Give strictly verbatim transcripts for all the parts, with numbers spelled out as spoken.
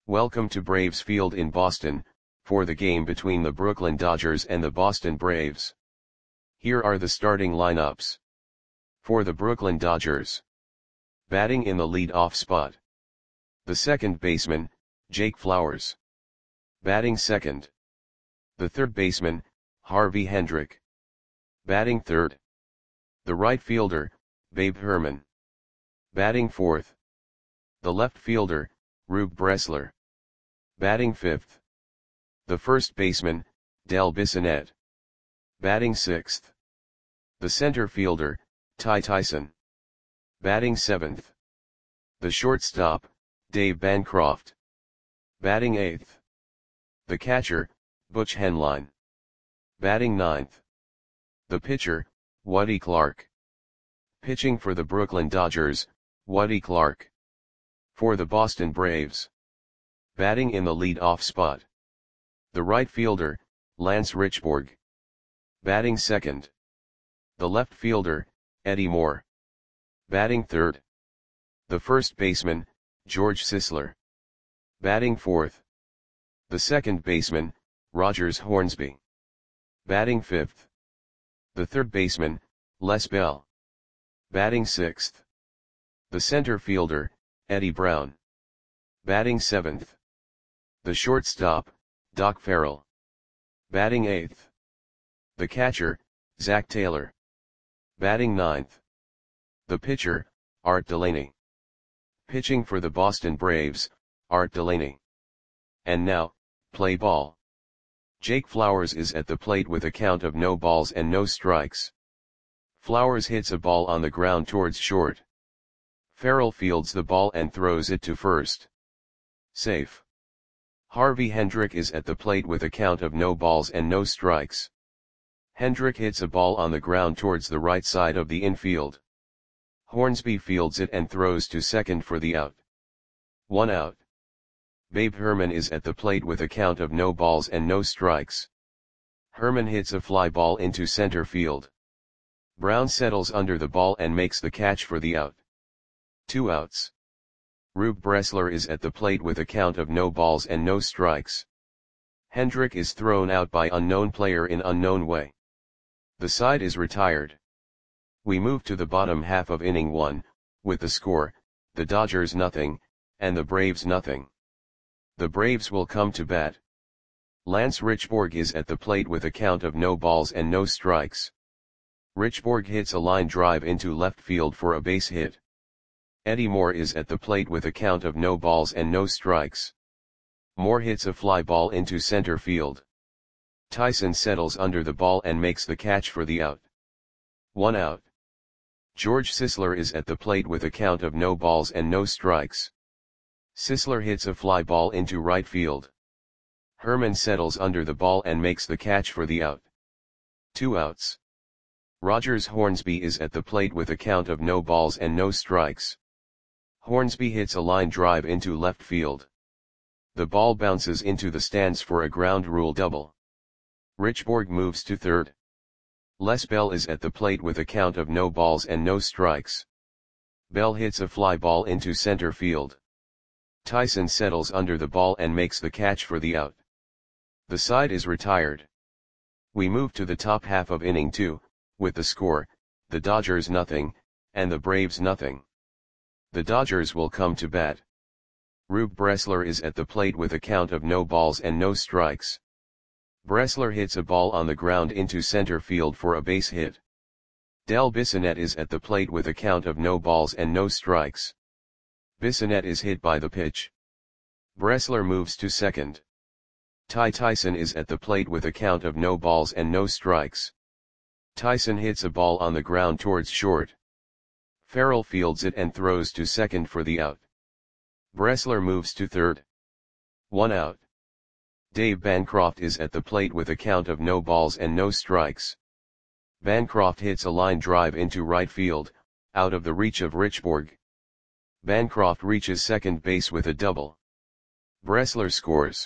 Welcome to Braves Field in Boston, for the game between the Brooklyn Dodgers and the Boston Braves. Here are the starting lineups. For the Brooklyn Dodgers. Batting in the lead-off spot. The second baseman, Jake Flowers. Batting second. The third baseman, Harvey Hendrick. Batting third. The right fielder, Babe Herman. Batting fourth. The left fielder, Rube Bressler. Batting fifth. The first baseman, Del Bissonette. Batting sixth. The center fielder, Ty Tyson. Batting seventh. The shortstop, Dave Bancroft. Batting eighth. The catcher, Butch Henline. Batting ninth. The pitcher, Woody Clark. Pitching for the Brooklyn Dodgers, Woody Clark. For the Boston Braves. Batting in the lead-off spot. The right fielder, Lance Richburg. Batting second. The left fielder, Eddie Moore. Batting third. The first baseman, George Sisler. Batting fourth. The second baseman, Rogers Hornsby. Batting fifth. The third baseman, Les Bell. Batting sixth. The center fielder, Eddie Brown. Batting seventh. The shortstop, Doc Farrell. Batting eighth. The catcher, Zach Taylor. Batting ninth. The pitcher, Art Delaney. Pitching for the Boston Braves, Art Delaney. And now, play ball. Jake Flowers is at the plate with a count of no balls and no strikes. Flowers hits a ball on the ground towards short. Farrell fields the ball and throws it to first. Safe. Harvey Hendrick is at the plate with a count of no balls and no strikes. Hendrick hits a ball on the ground towards the right side of the infield. Hornsby fields it and throws to second for the out. One out. Babe Herman is at the plate with a count of no balls and no strikes. Herman hits a fly ball into center field. Brown settles under the ball and makes the catch for the out. Two outs. Rube Bressler is at the plate with a count of no balls and no strikes. Hendrick is thrown out by unknown player in unknown way. The side is retired. We move to the bottom half of inning one, with the score, the Dodgers nothing, and the Braves nothing. The Braves will come to bat. Lance Richburg is at the plate with a count of no balls and no strikes. Richburg hits a line drive into left field for a base hit. Eddie Moore is at the plate with a count of no balls and no strikes. Moore hits a fly ball into center field. Tyson settles under the ball and makes the catch for the out. One out. George Sisler is at the plate with a count of no balls and no strikes. Sisler hits a fly ball into right field. Herman settles under the ball and makes the catch for the out. Two outs. Rogers Hornsby is at the plate with a count of no balls and no strikes. Hornsby hits a line drive into left field. The ball bounces into the stands for a ground rule double. Richburg moves to third. Les Bell is at the plate with a count of no balls and no strikes. Bell hits a fly ball into center field. Tyson settles under the ball and makes the catch for the out. The side is retired. We move to the top half of inning two, with the score, the Dodgers nothing, and the Braves nothing. The Dodgers will come to bat. Rube Bressler is at the plate with a count of no balls and no strikes. Bressler hits a ball on the ground into center field for a base hit. Del Bissonette is at the plate with a count of no balls and no strikes. Bissonette is hit by the pitch. Bressler moves to second. Ty Tyson is at the plate with a count of no balls and no strikes. Tyson hits a ball on the ground towards short. Farrell fields it and throws to second for the out. Bressler moves to third. One out. Dave Bancroft is at the plate with a count of no balls and no strikes. Bancroft hits a line drive into right field, out of the reach of Richburg. Bancroft reaches second base with a double. Bressler scores.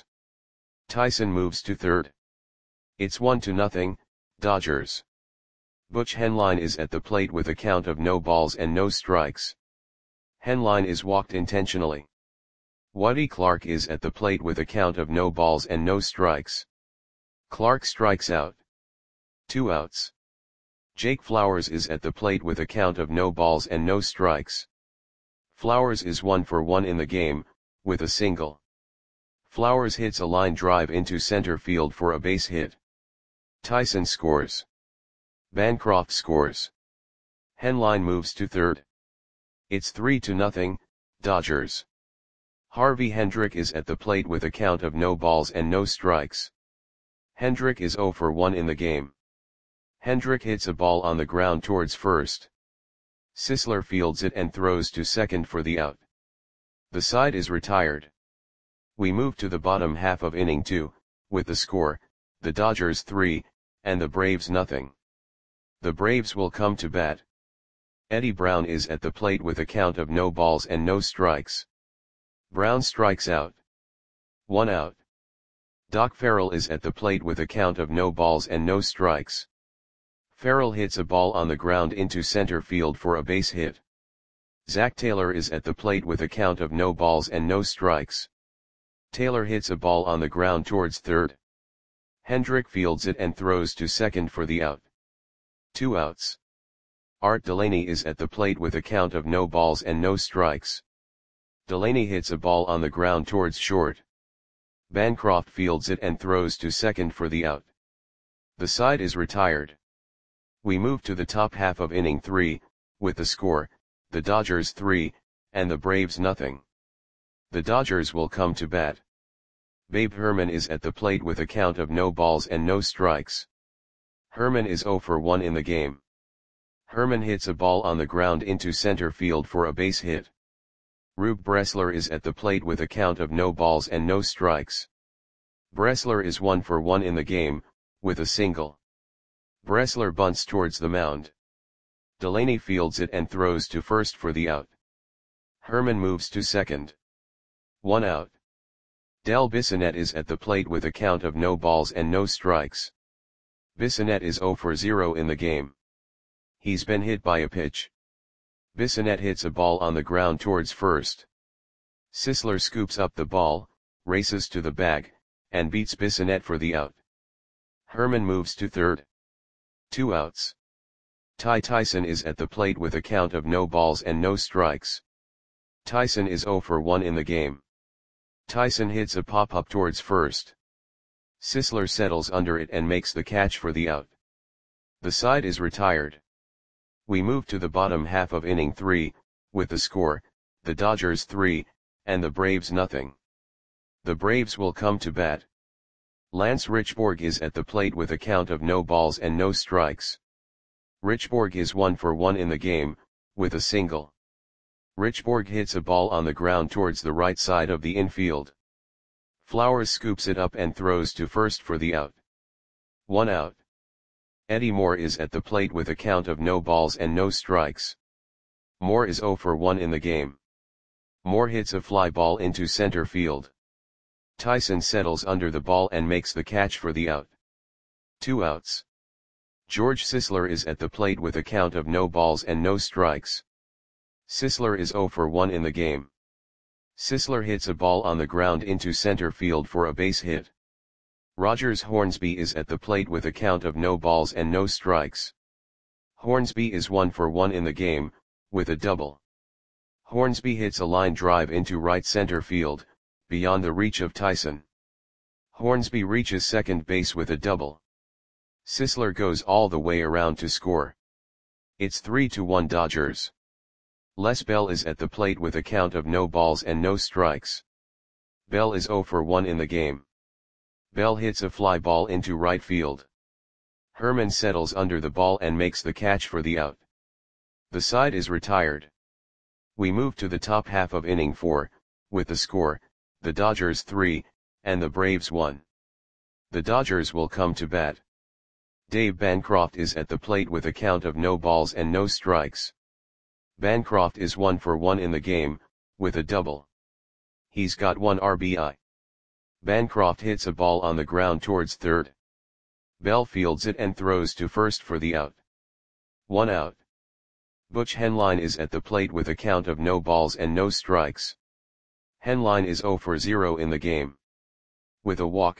Tyson moves to third. It's one to nothing, Dodgers. Butch Henline is at the plate with a count of no balls and no strikes. Henline is walked intentionally. Waddy Clark is at the plate with a count of no balls and no strikes. Clark strikes out. Two outs. Jake Flowers is at the plate with a count of no balls and no strikes. Flowers is one for one in the game, with a single. Flowers hits a line drive into center field for a base hit. Tyson scores. Bancroft scores. Henline moves to third. It's three to nothing, Dodgers. Harvey Hendrick is at the plate with a count of no balls and no strikes. Hendrick is zero for one in the game. Hendrick hits a ball on the ground towards first. Sisler fields it and throws to second for the out. The side is retired. We move to the bottom half of inning two, with the score, the Dodgers three, and the Braves nothing. The Braves will come to bat. Eddie Brown is at the plate with a count of no balls and no strikes. Brown strikes out. One out. Doc Farrell is at the plate with a count of no balls and no strikes. Farrell hits a ball on the ground into center field for a base hit. Zach Taylor is at the plate with a count of no balls and no strikes. Taylor hits a ball on the ground towards third. Hendrick fields it and throws to second for the out. Two outs. Art Delaney is at the plate with a count of no balls and no strikes. Delaney hits a ball on the ground towards short. Bancroft fields it and throws to second for the out. The side is retired. We move to the top half of inning three, with the score, the Dodgers three, and the Braves nothing. The Dodgers will come to bat. Babe Herman is at the plate with a count of no balls and no strikes. Herman is zero for one in the game. Herman hits a ball on the ground into center field for a base hit. Rube Bressler is at the plate with a count of no balls and no strikes. Bressler is one for one in the game, with a single. Bressler bunts towards the mound. Delaney fields it and throws to first for the out. Herman moves to second. One out. Del Bissonette is at the plate with a count of no balls and no strikes. Bissonette is zero for zero in the game. He's been hit by a pitch. Bissonette hits a ball on the ground towards first. Sisler scoops up the ball, races to the bag, and beats Bissonette for the out. Herman moves to third. Two outs. Ty Tyson is at the plate with a count of no balls and no strikes. Tyson is zero for one in the game. Tyson hits a pop-up towards first. Sisler settles under it and makes the catch for the out. The side is retired. We move to the bottom half of inning three, with the score, the Dodgers three, and the Braves nothing. The Braves will come to bat. Lance Richborg is at the plate with a count of no balls and no strikes. Richborg is one for one in the game, with a single. Richborg hits a ball on the ground towards the right side of the infield. Flowers scoops it up and throws to first for the out. One out. Eddie Moore is at the plate with a count of no balls and no strikes. Moore is zero for one in the game. Moore hits a fly ball into center field. Tyson settles under the ball and makes the catch for the out. Two outs. George Sisler is at the plate with a count of no balls and no strikes. Sisler is zero for one in the game. Sisler hits a ball on the ground into center field for a base hit. Rogers Hornsby is at the plate with a count of no balls and no strikes. Hornsby is one for one in the game, with a double. Hornsby hits a line drive into right center field, beyond the reach of Tyson. Hornsby reaches second base with a double. Sisler goes all the way around to score. It's three to one Dodgers. Les Bell is at the plate with a count of no balls and no strikes. Bell is zero for one in the game. Bell hits a fly ball into right field. Herman settles under the ball and makes the catch for the out. The side is retired. We move to the top half of inning four, with the score, the Dodgers three, and the Braves one. The Dodgers will come to bat. Dave Bancroft is at the plate with a count of no balls and no strikes. Bancroft is one for one in the game, with a double. He's got one R B I. Bancroft hits a ball on the ground towards third. Bell fields it and throws to first for the out. One out. Butch Henline is at the plate with a count of no balls and no strikes. Henline is zero for zero in the game. With a walk,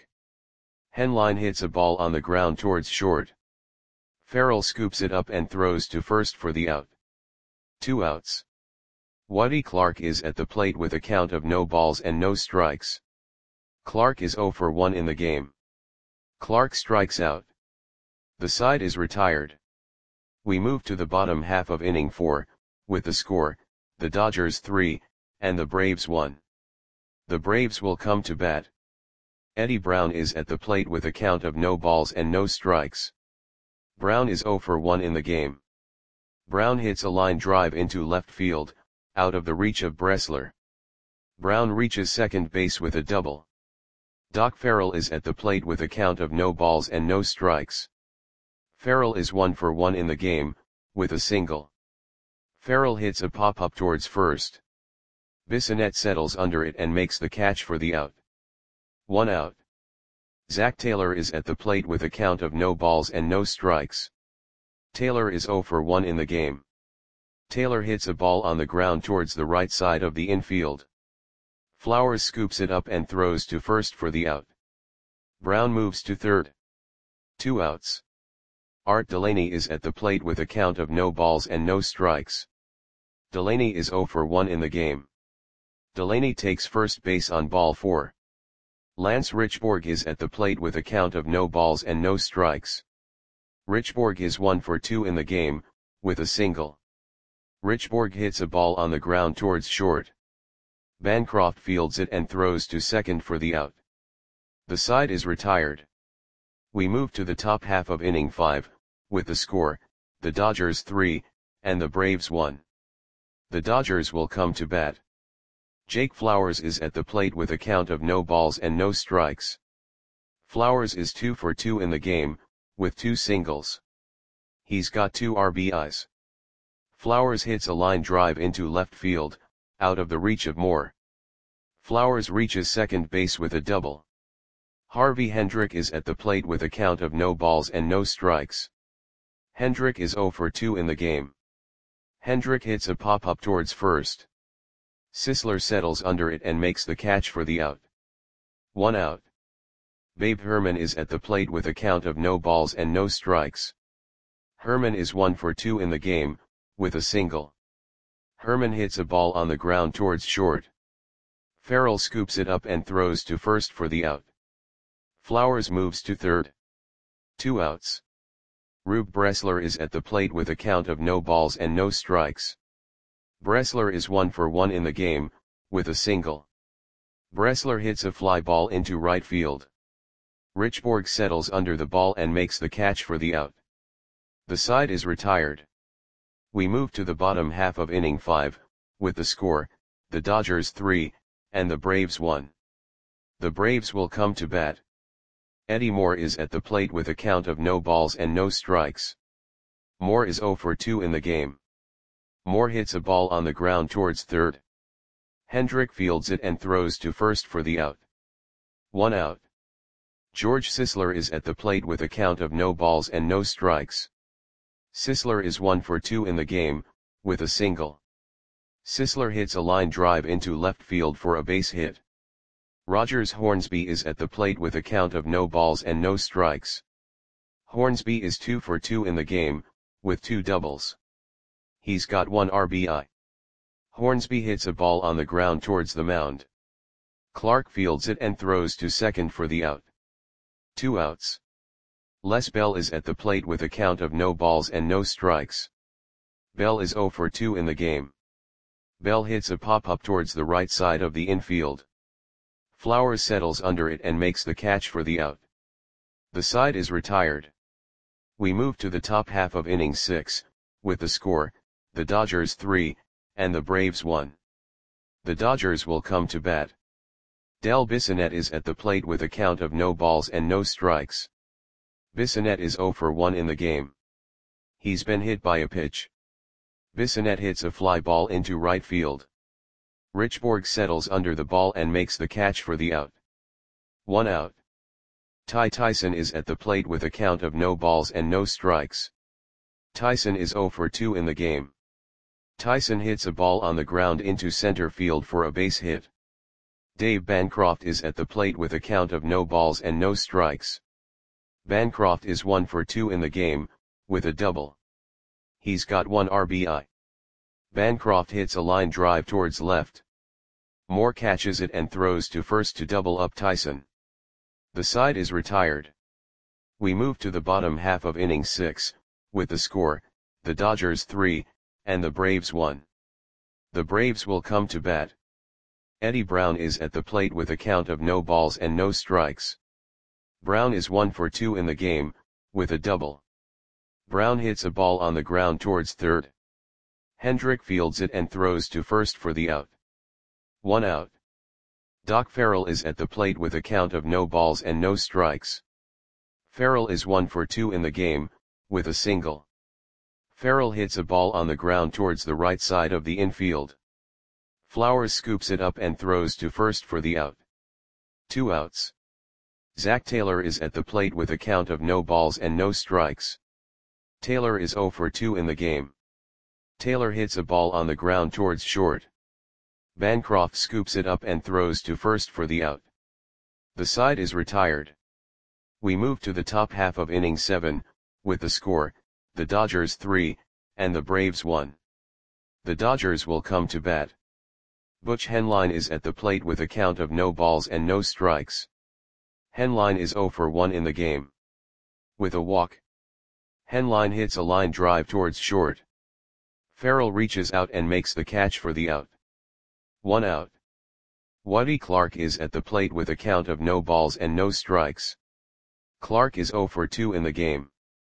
Henline hits a ball on the ground towards short. Farrell scoops it up and throws to first for the out. Two outs. Waddy Clark is at the plate with a count of no balls and no strikes. Clark is zero for one in the game. Clark strikes out. The side is retired. We move to the bottom half of inning four, with the score, the Dodgers three, and the Braves one. The Braves will come to bat. Eddie Brown is at the plate with a count of no balls and no strikes. Brown is zero for one in the game. Brown hits a line drive into left field, out of the reach of Bressler. Brown reaches second base with a double. Doc Farrell is at the plate with a count of no balls and no strikes. Farrell is one for one in the game, with a single. Farrell hits a pop-up towards first. Bissonette settles under it and makes the catch for the out. One out. Zach Taylor is at the plate with a count of no balls and no strikes. Taylor is zero for one in the game. Taylor hits a ball on the ground towards the right side of the infield. Flowers scoops it up and throws to first for the out. Brown moves to third. Two outs. Art Delaney is at the plate with a count of no balls and no strikes. Delaney is zero for one in the game. Delaney takes first base on ball four. Lance Richborg is at the plate with a count of no balls and no strikes. Richborg is one for two in the game, with a single. Richborg hits a ball on the ground towards short. Bancroft fields it and throws to second for the out. The side is retired. We move to the top half of inning five, with the score, the Dodgers three, and the Braves one. The Dodgers will come to bat. Jake Flowers is at the plate with a count of no balls and no strikes. Flowers is two for two in the game, with two singles. He's got two R B Is. Flowers hits a line drive into left field, out of the reach of Moore. Flowers reaches second base with a double. Harvey Hendrick is at the plate with a count of no balls and no strikes. Hendrick is zero for two in the game. Hendrick hits a pop-up towards first. Sisler settles under it and makes the catch for the out. One out. Babe Herman is at the plate with a count of no balls and no strikes. Herman is one for two in the game, with a single. Herman hits a ball on the ground towards short. Farrell scoops it up and throws to first for the out. Flowers moves to third. Two outs. Rube Bressler is at the plate with a count of no balls and no strikes. Bressler is one for one in the game, with a single. Bressler hits a fly ball into right field. Richborg settles under the ball and makes the catch for the out. The side is retired. We move to the bottom half of inning five, with the score, the Dodgers three, and the Braves one. The Braves will come to bat. Eddie Moore is at the plate with a count of no balls and no strikes. Moore is zero for two in the game. Moore hits a ball on the ground towards third. Hendrick fields it and throws to first for the out. One out. George Sisler is at the plate with a count of no balls and no strikes. Sisler is one for two in the game, with a single. Sisler hits a line drive into left field for a base hit. Rogers Hornsby is at the plate with a count of no balls and no strikes. Hornsby is two for two in the game, with two doubles. He's got one R B I. Hornsby hits a ball on the ground towards the mound. Clark fields it and throws to second for the out. Two outs. Les Bell is at the plate with a count of no balls and no strikes. Bell is zero for two in the game. Bell hits a pop-up towards the right side of the infield. Flowers settles under it and makes the catch for the out. The side is retired. We move to the top half of inning six, with the score, the Dodgers three, and the Braves one. The Dodgers will come to bat. Del Bissonette is at the plate with a count of no balls and no strikes. Bissonette is zero for one in the game. He's been hit by a pitch. Bissonette hits a fly ball into right field. Richborg settles under the ball and makes the catch for the out. One out. Ty Tyson is at the plate with a count of no balls and no strikes. Tyson is zero for two in the game. Tyson hits a ball on the ground into center field for a base hit. Dave Bancroft is at the plate with a count of no balls and no strikes. Bancroft is one for two in the game, with a double. He's got one R B I. Bancroft hits a line drive towards left. Moore catches it and throws to first to double up Tyson. The side is retired. We move to the bottom half of inning six, with the score, the Dodgers three, and the Braves one. The Braves will come to bat. Eddie Brown is at the plate with a count of no balls and no strikes. Brown is one for two in the game, with a double. Brown hits a ball on the ground towards third. Hendrick fields it and throws to first for the out. One out. Doc Farrell is at the plate with a count of no balls and no strikes. Farrell is one for two in the game, with a single. Farrell hits a ball on the ground towards the right side of the infield. Flowers scoops it up and throws to first for the out. Two outs. Zach Taylor is at the plate with a count of no balls and no strikes. Taylor is zero for two in the game. Taylor hits a ball on the ground towards short. Bancroft scoops it up and throws to first for the out. The side is retired. We move to the top half of inning seven, with the score, the Dodgers three, and the Braves one. The Dodgers will come to bat. Butch Henline is at the plate with a count of no balls and no strikes. Henline is zero for one in the game. With a walk. Henline hits a line drive towards short. Farrell reaches out and makes the catch for the out. One out. Waddy Clark is at the plate with a count of no balls and no strikes. Clark is zero for two in the game.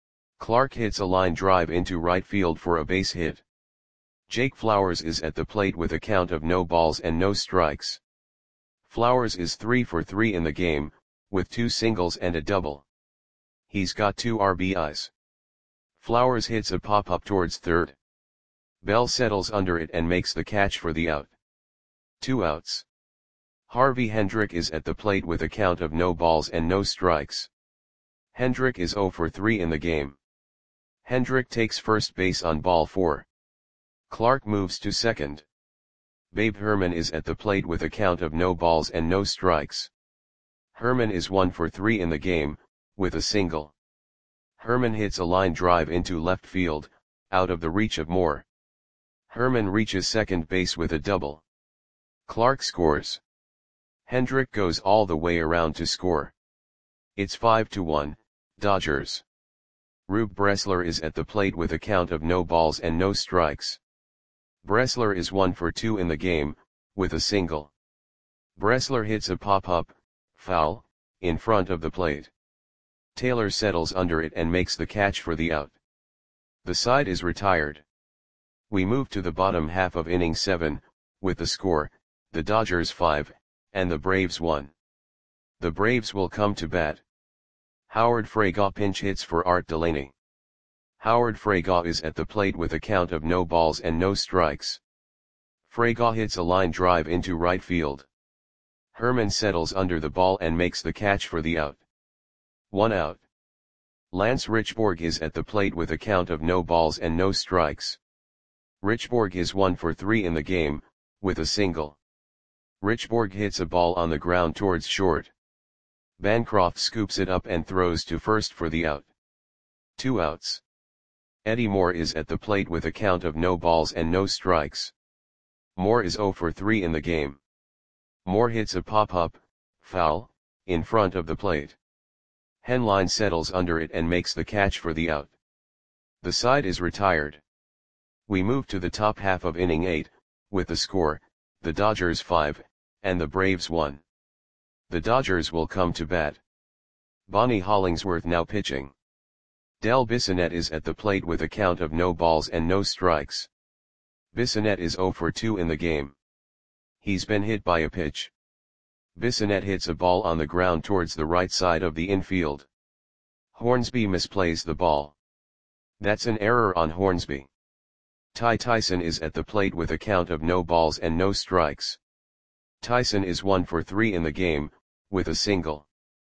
Clark hits a line drive into right field for a base hit. Jake Flowers is at the plate with a count of no balls and no strikes. Flowers is three for three in the game, with two singles and a double. He's got two R B Is. Flowers hits a pop-up towards third. Bell settles under it and makes the catch for the out. Two outs. Harvey Hendrick is at the plate with a count of no balls and no strikes. Hendrick is zero for three in the game. Hendrick takes first base on ball four. Clark moves to second. Babe Herman is at the plate with a count of no balls and no strikes. Herman is one for three in the game, with a single. Herman hits a line drive into left field, out of the reach of Moore. Herman reaches second base with a double. Clark scores. Hendrick goes all the way around to score. It's five to one, Dodgers. Rube Bressler is at the plate with a count of no balls and no strikes. Bressler is one for two in the game, with a single. Bressler hits a pop-up, foul, in front of the plate. Taylor settles under it and makes the catch for the out. The side is retired. We move to the bottom half of inning seven, with the score, the Dodgers five, and the Braves one. The Braves will come to bat. Howard Fraga pinch hits for Art Delaney. Howard Fraga is at the plate with a count of no balls and no strikes. Fraga hits a line drive into right field. Herman settles under the ball and makes the catch for the out. One out. Lance Richborg is at the plate with a count of no balls and no strikes. Richborg is one for three in the game, with a single. Richborg hits a ball on the ground towards short. Bancroft scoops it up and throws to first for the out. Two outs. Eddie Moore is at the plate with a count of no balls and no strikes. Moore is zero for three in the game. Moore hits a pop-up, foul, in front of the plate. Henline settles under it and makes the catch for the out. The side is retired. We move to the top half of inning eight, with the score, the Dodgers five, and the Braves one. The Dodgers will come to bat. Bonnie Hollingsworth now pitching. Del Bissonette is at the plate with a count of no balls and no strikes. Bissonette is zero for two in the game. He's been hit by a pitch. Bissonette hits a ball on the ground towards the right side of the infield. Hornsby misplays the ball. That's an error on Hornsby. Ty Tyson is at the plate with a count of no balls and no strikes. Tyson is one for three in the game, with a single.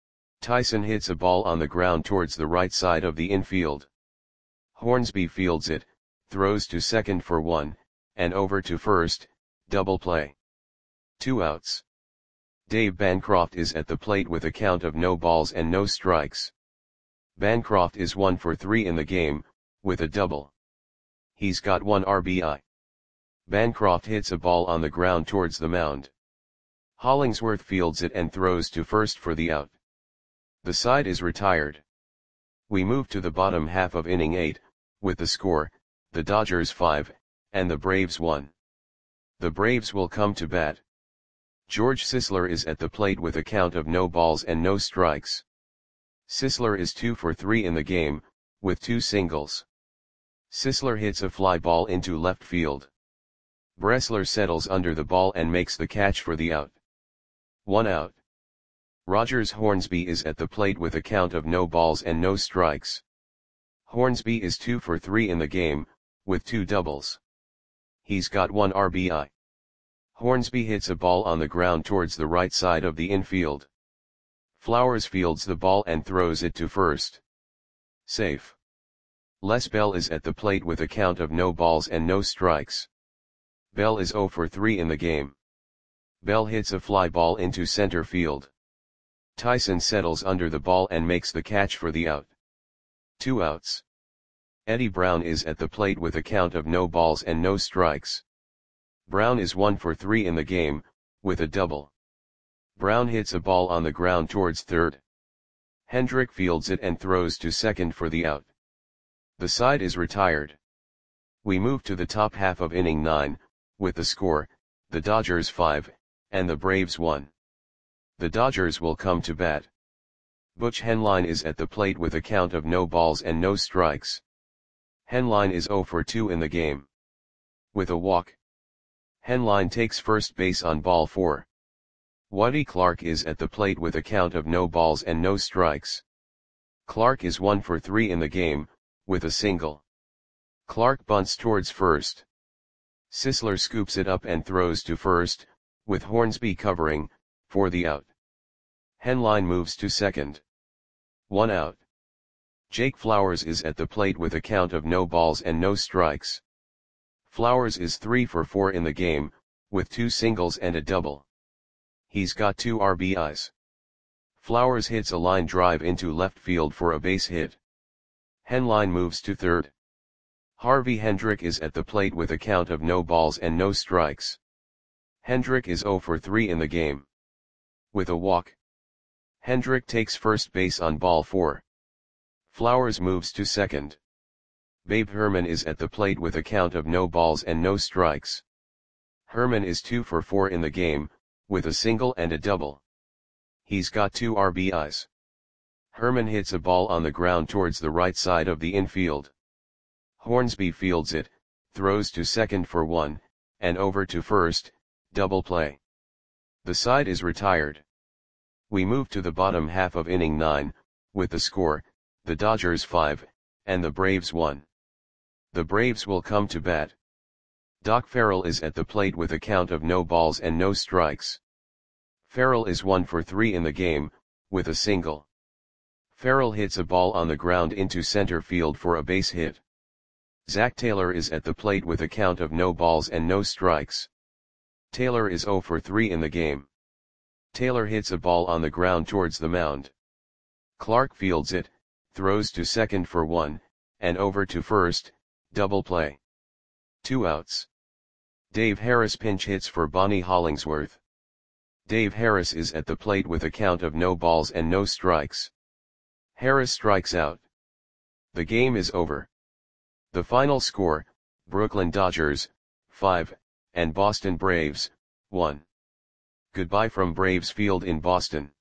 Tyson hits a ball on the ground towards the right side of the infield. Hornsby fields it, throws to second for one, and over to first, double play. Two outs. Dave Bancroft is at the plate with a count of no balls and no strikes. Bancroft is one for three in the game, with a double. He's got one R B I. Bancroft hits a ball on the ground towards the mound. Hollingsworth fields it and throws to first for the out. The side is retired. We move to the bottom half of inning eight, with the score, the Dodgers five, and the Braves one. The Braves will come to bat. George Sisler is at the plate with a count of no balls and no strikes. Sisler is two for three in the game, with two singles. Sisler hits a fly ball into left field. Bressler settles under the ball and makes the catch for the out. One out. Rogers Hornsby is at the plate with a count of no balls and no strikes. Hornsby is two for three in the game, with two doubles. He's got one R B I. Hornsby hits a ball on the ground towards the right side of the infield. Flowers fields the ball and throws it to first. Safe. Les Bell is at the plate with a count of no balls and no strikes. Bell is zero for three in the game. Bell hits a fly ball into center field. Tyson settles under the ball and makes the catch for the out. Two outs. Eddie Brown is at the plate with a count of no balls and no strikes. Brown is one for three in the game, with a double. Brown hits a ball on the ground towards third. Hendrick fields it and throws to second for the out. The side is retired. We move to the top half of inning nine, with the score, the Dodgers five, and the Braves one. The Dodgers will come to bat. Butch Henline is at the plate with a count of no balls and no strikes. Henline is zero for two in the game. With a walk. Henline takes first base on ball four. Whitey Clark is at the plate with a count of no balls and no strikes. Clark is one for three in the game, with a single. Clark bunts towards first. Sisler scoops it up and throws to first, with Hornsby covering, for the out. Henline moves to second. One out. Jake Flowers is at the plate with a count of no balls and no strikes. Flowers is three for four in the game, with two singles and a double. He's got two R B Is. Flowers hits a line drive into left field for a base hit. Henline moves to third. Harvey Hendrick is at the plate with a count of no balls and no strikes. Hendrick is zero for three in the game. With a walk. Hendrick takes first base on ball four. Flowers moves to second. Babe Herman is at the plate with a count of no balls and no strikes. Herman is two for four in the game, with a single and a double. He's got two R B Is. Herman hits a ball on the ground towards the right side of the infield. Hornsby fields it, throws to second for one, and over to first, double play. The side is retired. We move to the bottom half of inning nine, with the score, the Dodgers five, and the Braves one. The Braves will come to bat. Doc Farrell is at the plate with a count of no balls and no strikes. Farrell is one for three in the game, with a single. Farrell hits a ball on the ground into center field for a base hit. Zach Taylor is at the plate with a count of no balls and no strikes. Taylor is zero for three in the game. Taylor hits a ball on the ground towards the mound. Clark fields it, throws to second for one, and over to first, double play. Two outs. Dave Harris pinch hits for Bonnie Hollingsworth. Dave Harris is at the plate with a count of no balls and no strikes. Harris strikes out. The game is over. The final score, Brooklyn Dodgers, five, and Boston Braves, one. Goodbye from Braves Field in Boston.